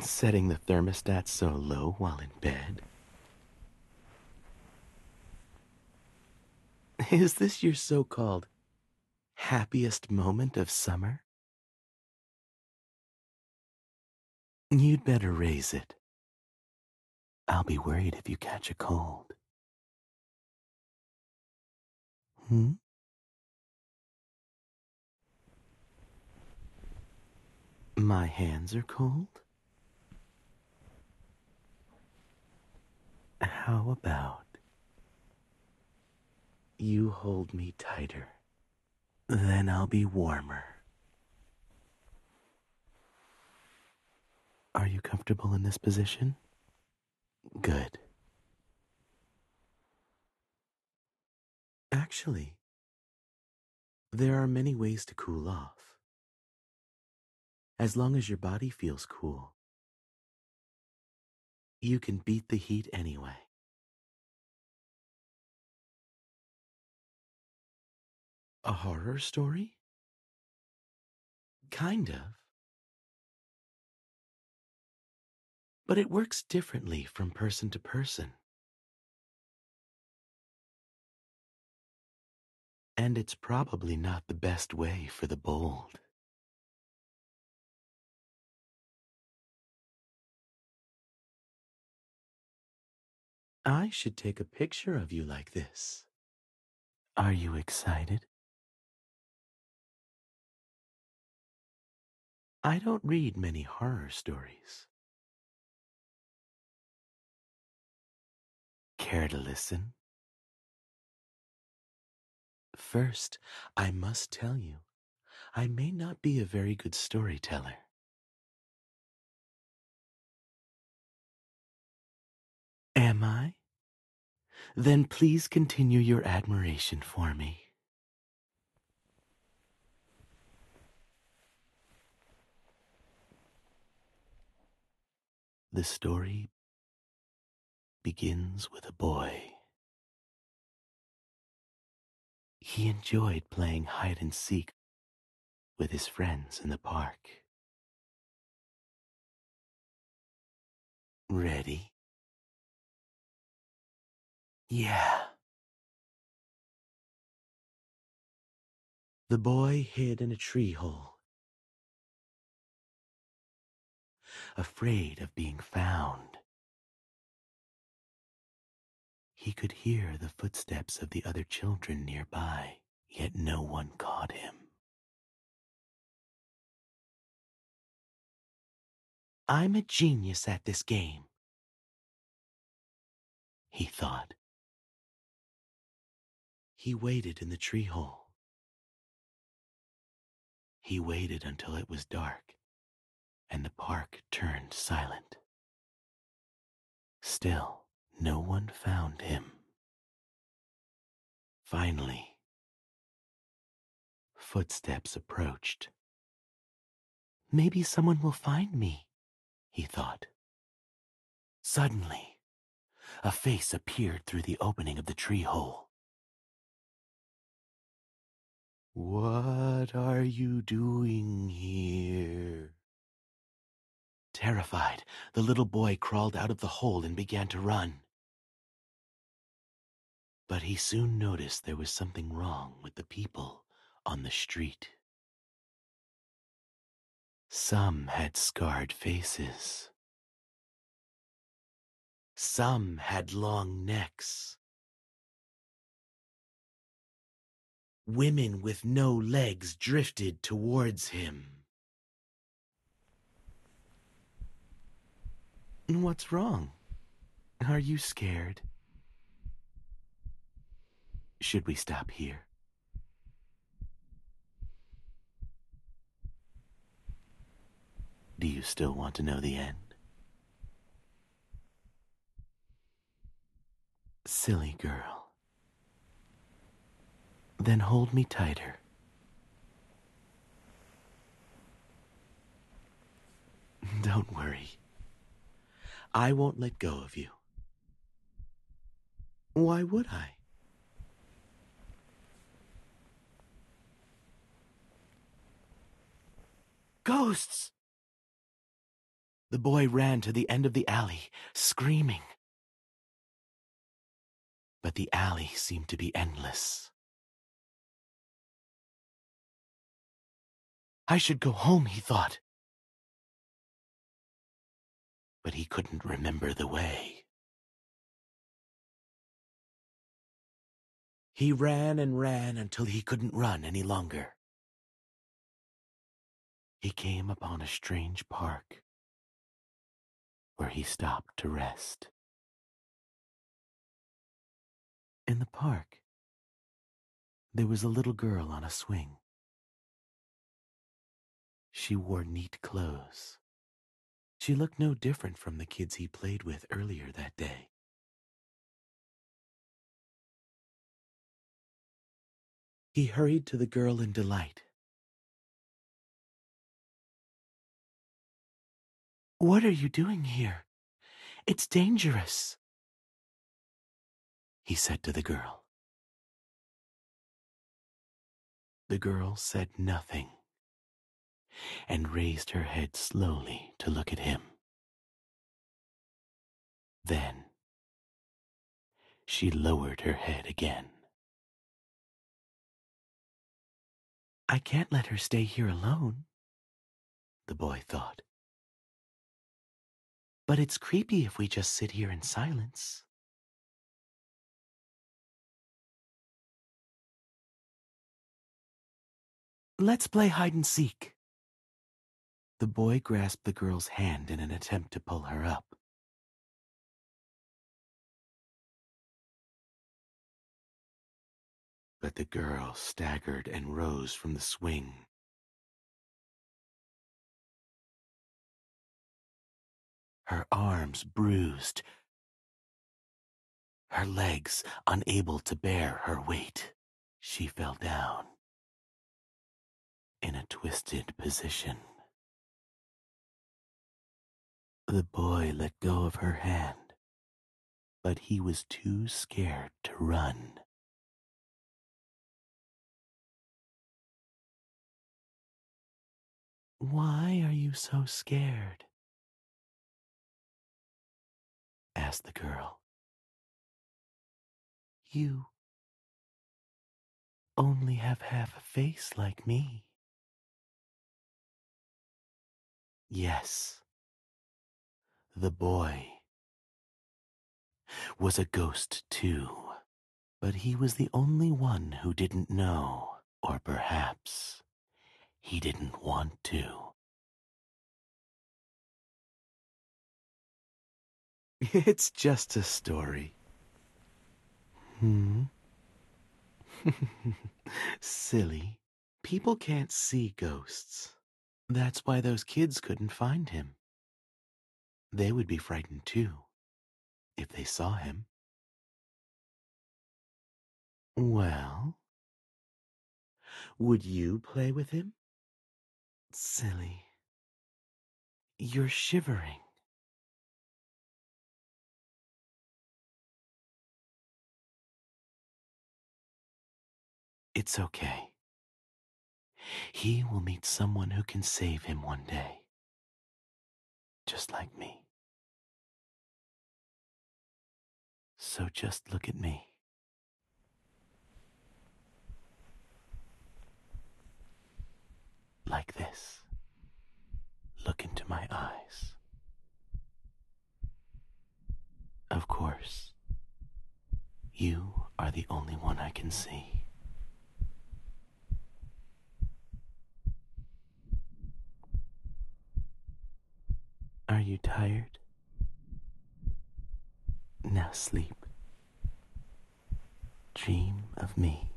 Setting the thermostat so low while in bed? Is this your so-called happiest moment of summer? You'd better raise it. I'll be worried if you catch a cold. Hmm? My hands are cold? How about you hold me tighter? Then I'll be warmer. Are you comfortable in this position? Good. Actually, there are many ways to cool off. As long as your body feels cool, you can beat the heat anyway. A horror story? Kind of. But it works differently from person to person. And it's probably not the best way for the bold. I should take a picture of you like this. Are you excited? I don't read many horror stories. Care to listen? First, I must tell you, I may not be a very good storyteller. Am I? Then please continue your admiration for me. The story begins with a boy. He enjoyed playing hide and seek with his friends in the park. Ready? Yeah. The boy hid in a tree hole, afraid of being found. He could hear the footsteps of the other children nearby, yet no one caught him. I'm a genius at this game, he thought. He waited in the tree hole. He waited until it was dark and the park turned silent. Still, no one found him. Finally, footsteps approached. Maybe someone will find me, he thought. Suddenly, a face appeared through the opening of the tree hole. What are you doing here? Terrified, the little boy crawled out of the hole and began to run. But he soon noticed there was something wrong with the people on the street. Some had scarred faces. Some had long necks. Women with no legs drifted towards him. What's wrong? Are you scared? Should we stop here? Do you still want to know the end? Silly girl. Then hold me tighter. Don't worry. I won't let go of you. Why would I? Ghosts! The boy ran to the end of the alley, screaming. But the alley seemed to be endless. I should go home, he thought. But he couldn't remember the way. He ran and ran until he couldn't run any longer. He came upon a strange park where he stopped to rest. In the park, there was a little girl on a swing. She wore neat clothes. She looked no different from the kids he played with earlier that day. He hurried to the girl in delight. "What are you doing here? It's dangerous," he said to the girl. The girl said nothing and raised her head slowly to look at him. Then she lowered her head again. "I can't let her stay here alone," the boy thought. "But it's creepy if we just sit here in silence." "Let's play hide and seek." The boy grasped the girl's hand in an attempt to pull her up. But the girl staggered and rose from the swing. Her arms bruised, her legs unable to bear her weight. She fell down in a twisted position. The boy let go of her hand, but he was too scared to run. "Why are you so scared?" asked the girl. "You only have half a face like me." Yes, the boy was a ghost too, but he was the only one who didn't know, or perhaps he didn't want to. "It's just a story." "Hmm?" "Silly. People can't see ghosts. That's why those kids couldn't find him. They would be frightened too, if they saw him." "Well, would you play with him?" "Silly. You're shivering." "It's okay. He will meet someone who can save him one day. Just like me. So just look at me. Like this. Look into my eyes. Of course, you are the only one I can see. Are you tired? Now sleep. Dream of me."